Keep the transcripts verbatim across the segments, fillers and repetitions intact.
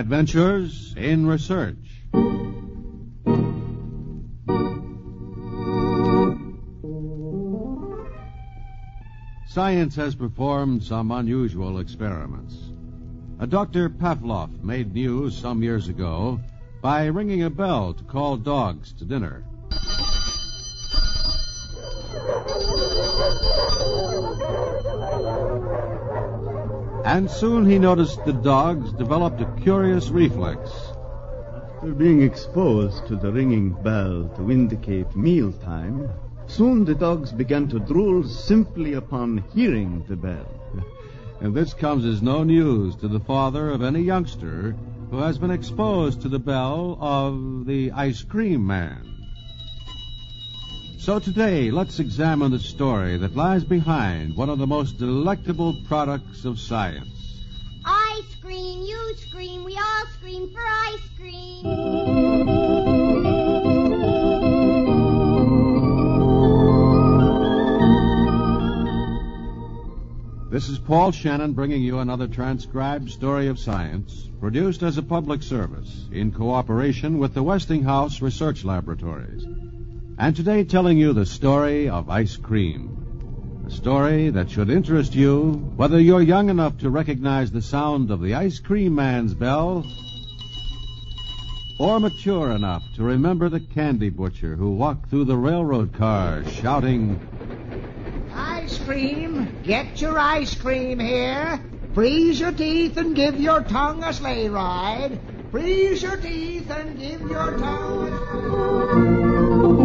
Adventures in Research. Science has performed some unusual experiments. A Doctor Pavlov made news some years ago by ringing a bell to call dogs to dinner. And soon he noticed the dogs developed a curious reflex. After being exposed to the ringing bell to indicate mealtime, soon the dogs began to drool simply upon hearing the bell. And this comes as no news to the father of any youngster who has been exposed to the bell of the ice cream man. So today, let's examine the story that lies behind one of the most delectable products of science. Ice cream, you scream, we all scream for ice cream. This is Paul Shannon bringing you another transcribed story of science, produced as a public service in cooperation with the Westinghouse Research Laboratories. And today telling you the story of ice cream. A story that should interest you whether you're young enough to recognize the sound of the ice cream man's bell or mature enough to remember the candy butcher who walked through the railroad cars shouting, "Ice cream! Get your ice cream here! Freeze your teeth and give your tongue a sleigh ride! Freeze your teeth and give your tongue a...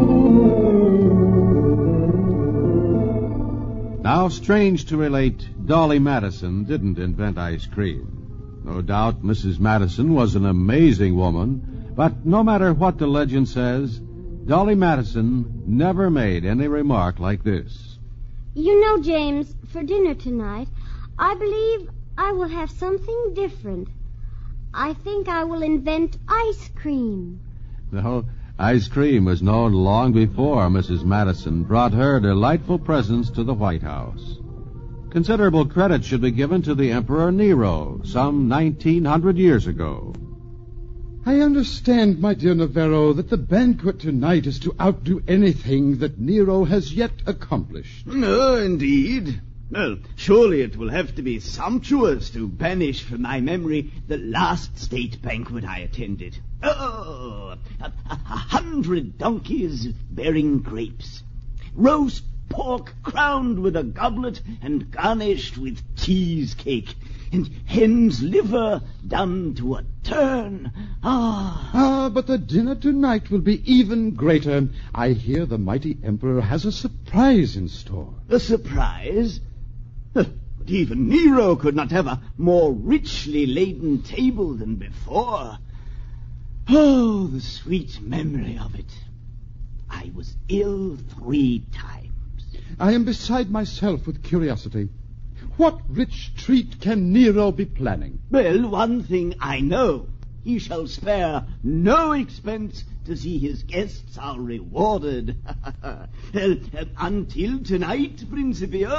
Now, strange to relate, Dolly Madison didn't invent ice cream. No doubt Missus Madison was an amazing woman, but no matter what the legend says, Dolly Madison never made any remark like this. You know, James, for dinner tonight, I believe I will have something different. I think I will invent ice cream. No, ice cream was known long before Missus Madison brought her delightful presents to the White House. Considerable credit should be given to the Emperor Nero, some nineteen hundred years ago. I understand, my dear Navarro, that the banquet tonight is to outdo anything that Nero has yet accomplished. No, indeed. Well, surely it will have to be sumptuous to banish from my memory the last state banquet I attended. Oh, a, a, a hundred donkeys bearing grapes, roast pork crowned with a goblet and garnished with cheesecake, and hen's liver done to a turn. Ah, ah, but the dinner tonight will be even greater. I hear the mighty emperor has a surprise in store. A surprise? But even Nero could not have a more richly laden table than before. Oh, the sweet memory of it. I was ill three times. I am beside myself with curiosity. What rich treat can Nero be planning? Well, one thing I know. He shall spare no expense to see his guests are rewarded. uh, uh, until tonight, Principio.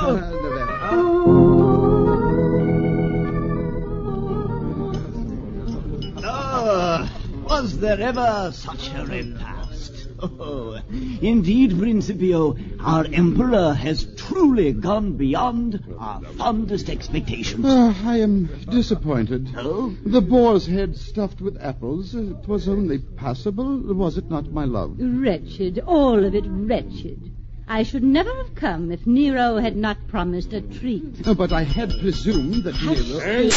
Oh, was there ever such a repast? Oh, indeed, Principio, our emperor has truly gone beyond our fondest expectations. Uh, I am disappointed. Oh? The boar's head stuffed with apples, it was only passable, was it not, my love? Wretched, all of it wretched. I should never have come if Nero had not promised a treat. Uh, but I had presumed that Nero...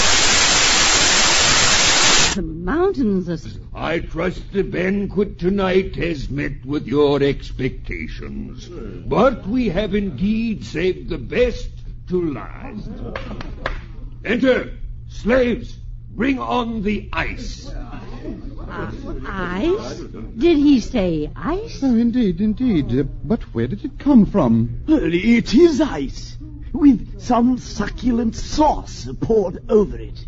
The mountains are... I trust the banquet tonight has met with your expectations. But we have indeed saved the best to last. Enter, slaves. Bring on the ice. Uh, ice? Did he say ice? Oh, indeed, indeed. Uh, but where did it come from? Well, it is ice, with some succulent sauce poured over it.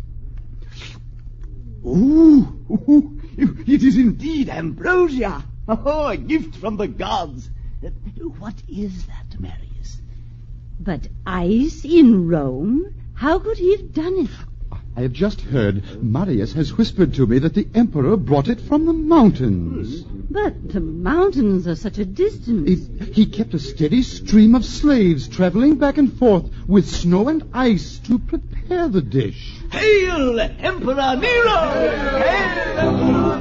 Ooh, it is indeed ambrosia. Oh, a gift from the gods. What is that, Marius? But ice in Rome? How could he have done it? I have just heard Marius has whispered to me that the Emperor brought it from the mountains. But the mountains are such a distance. He, he kept a steady stream of slaves traveling back and forth with snow and ice to prepare the dish. Hail, Emperor Nero! Hail!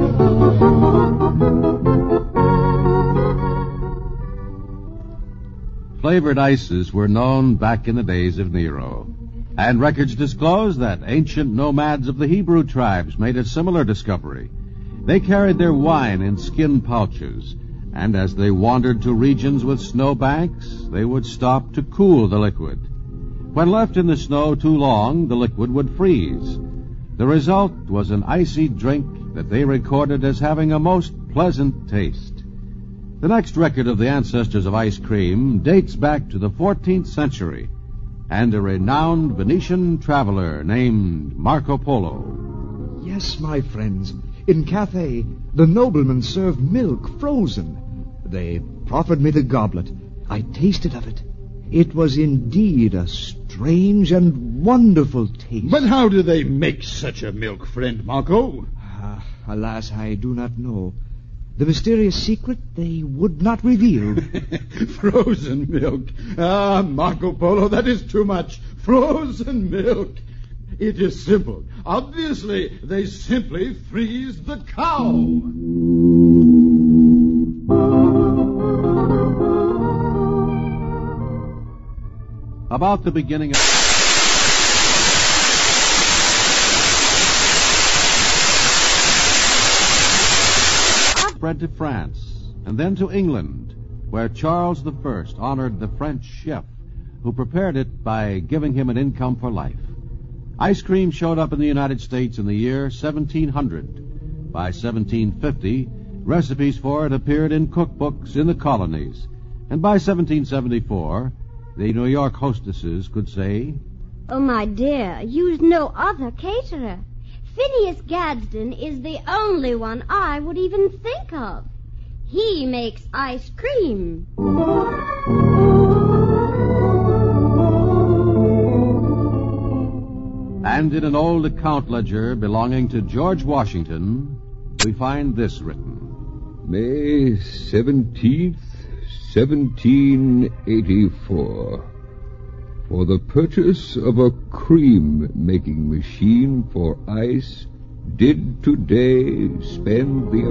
Flavored ices were known back in the days of Nero, and records disclose that ancient nomads of the Hebrew tribes made a similar discovery. They carried their wine in skin pouches, and as they wandered to regions with snow banks, they would stop to cool the liquid. When left in the snow too long, the liquid would freeze. The result was an icy drink that they recorded as having a most pleasant taste. The next record of the ancestors of ice cream dates back to the fourteenth century, and a renowned Venetian traveler named Marco Polo. Yes, my friends, in Cathay, the noblemen served milk frozen. They proffered me the goblet. I tasted of it. It was indeed a strange and wonderful taste. But how do they make such a milk, friend Marco? Uh, alas, I do not know. The mysterious secret they would not reveal. Frozen milk. Ah, Marco Polo, that is too much. Frozen milk. It is simple. Obviously, they simply freeze the cow. About the beginning of... spread to France, and then to England, where Charles the First honored the French chef who prepared it by giving him an income for life. Ice cream showed up in the United States in the year seventeen hundred. By seventeen fifty, recipes for it appeared in cookbooks in the colonies, and by seventeen seventy-four, the New York hostesses could say, "Oh, my dear, use no other caterer. Phineas Gadsden is the only one I would even think of. He makes ice cream." And in an old account ledger belonging to George Washington, we find this written. May seventeenth, seventeen eighty-four. For the purchase of a cream-making machine for ice, did today spend the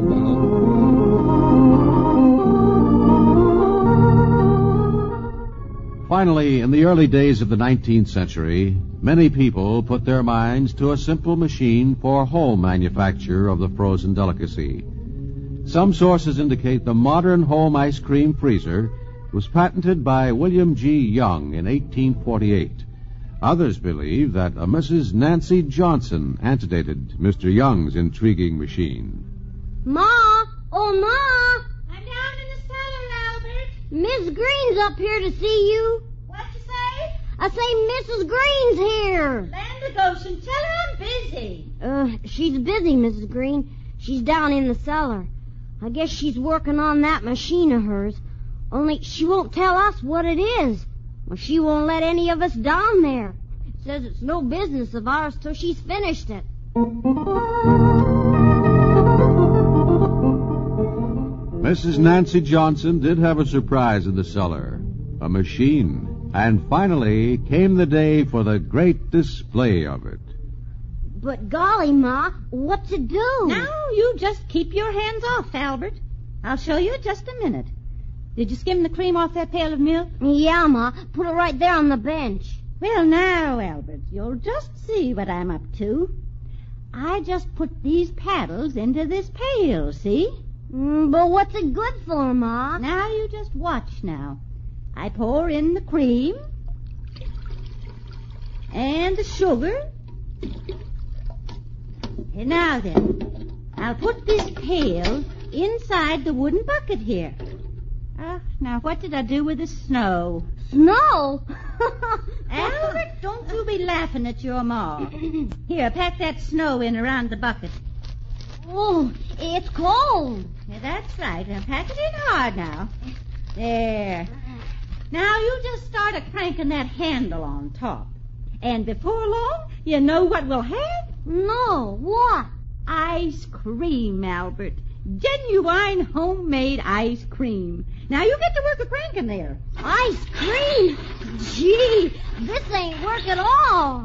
amount. Finally, in the early days of the nineteenth century, many people put their minds to a simple machine for home manufacture of the frozen delicacy. Some sources indicate the modern home ice cream freezer was patented by William G. Young in eighteen forty-eight. Others believe that a Missus Nancy Johnson antedated Mister Young's intriguing machine. Ma! Oh, Ma! I'm down in the cellar, Albert. Miss Green's up here to see you. What'd you say? I say Missus Green's here. Land of Goshen, tell her I'm busy. Uh, she's busy, Missus Green. She's down in the cellar. I guess she's working on that machine of hers. Only she won't tell us what it is. Well, she won't let any of us down there. Says it's no business of ours till she's finished it. Missus Nancy Johnson did have a surprise in the cellar. A machine. And finally came the day for the great display of it. But golly, Ma, what's it do? Now you just keep your hands off, Albert. I'll show you in just a minute. Did you skim the cream off that pail of milk? Yeah, Ma. Put it right there on the bench. Well, now, Albert, you'll just see what I'm up to. I just put these paddles into this pail, see? Mm, but what's it good for, Ma? Now you just watch now. I pour in the cream and the sugar. And now then, I'll put this pail inside the wooden bucket here. Ah, now what did I do with the snow? Snow? Albert, don't you be laughing at your ma. Here, pack that snow in around the bucket. Oh, it's cold. Yeah, that's right. Now pack it in hard now. There. Now you just start a cranking that handle on top. And before long, you know what we'll have? No, what? Ice cream, Albert. Genuine homemade ice cream. Now you get to work a cranking there. Ice cream? Gee, this ain't work at all.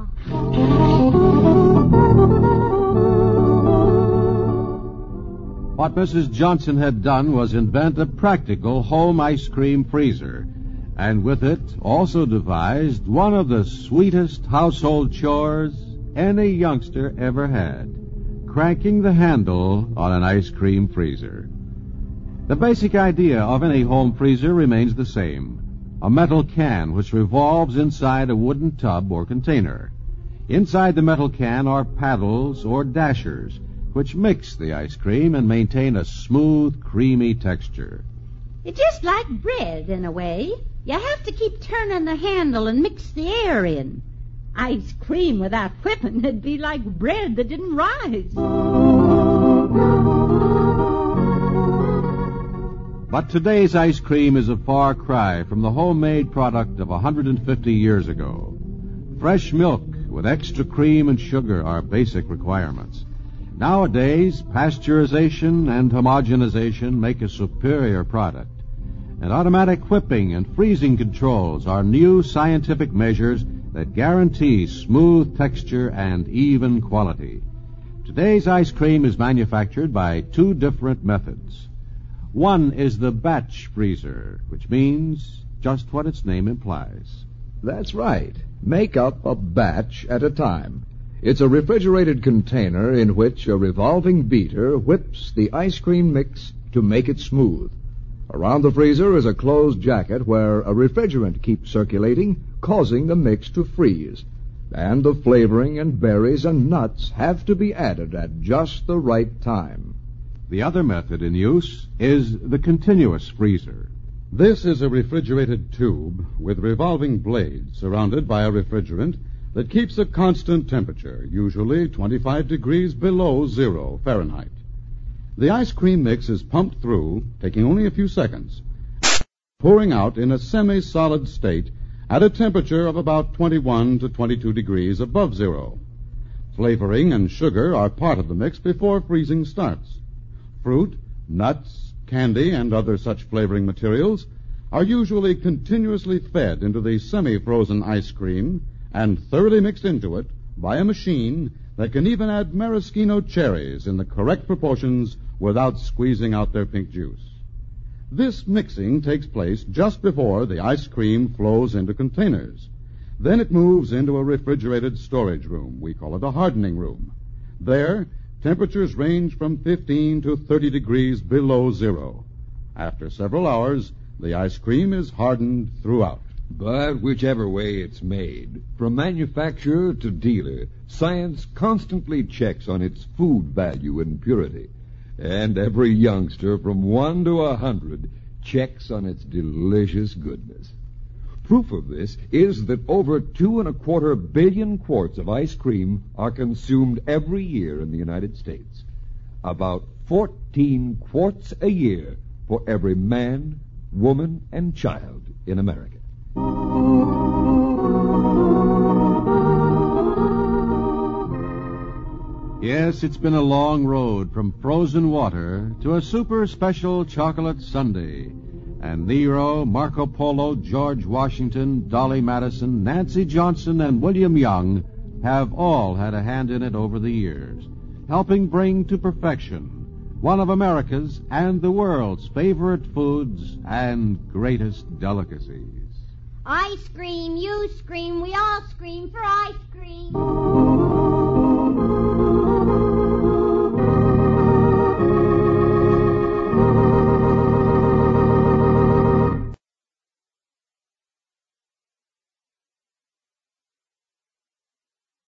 What Missus Johnson had done was invent a practical home ice cream freezer, and with it also devised one of the sweetest household chores any youngster ever had, cranking the handle on an ice cream freezer. The basic idea of any home freezer remains the same, a metal can which revolves inside a wooden tub or container. Inside the metal can are paddles or dashers, which mix the ice cream and maintain a smooth, creamy texture. It's just like bread, in a way. You have to keep turning the handle and mix the air in. Ice cream without whipping would be like bread that didn't rise. But today's ice cream is a far cry from the homemade product of one hundred fifty years ago. Fresh milk with extra cream and sugar are basic requirements. Nowadays, pasteurization and homogenization make a superior product, and automatic whipping and freezing controls are new scientific measures that guarantee smooth texture and even quality. Today's ice cream is manufactured by two different methods. One is the batch freezer, which means just what its name implies. That's right. Make up a batch at a time. It's a refrigerated container in which a revolving beater whips the ice cream mix to make it smooth. Around the freezer is a closed jacket where a refrigerant keeps circulating, causing the mix to freeze. And the flavoring and berries and nuts have to be added at just the right time. The other method in use is the continuous freezer. This is a refrigerated tube with revolving blades surrounded by a refrigerant that keeps a constant temperature, usually twenty-five degrees below zero Fahrenheit. The ice cream mix is pumped through, taking only a few seconds, pouring out in a semi-solid state at a temperature of about twenty-one to twenty-two degrees above zero. Flavoring and sugar are part of the mix before freezing starts. Fruit, nuts, candy, and other such flavoring materials are usually continuously fed into the semi-frozen ice cream and thoroughly mixed into it by a machine that can even add maraschino cherries in the correct proportions without squeezing out their pink juice. This mixing takes place just before the ice cream flows into containers. Then it moves into a refrigerated storage room. We call it a hardening room. There, temperatures range from fifteen to thirty degrees below zero. After several hours, the ice cream is hardened throughout. But whichever way it's made, from manufacturer to dealer, science constantly checks on its food value and purity. And every youngster from one to a hundred checks on its delicious goodness. Proof of this is that over two and a quarter billion quarts of ice cream are consumed every year in the United States. About fourteen quarts a year for every man, woman, and child in America. Yes, it's been a long road from frozen water to a super special chocolate sundae. And Nero, Marco Polo, George Washington, Dolly Madison, Nancy Johnson, and William Young have all had a hand in it over the years, helping bring to perfection one of America's and the world's favorite foods and greatest delicacies. Ice cream, you scream, we all scream for ice cream.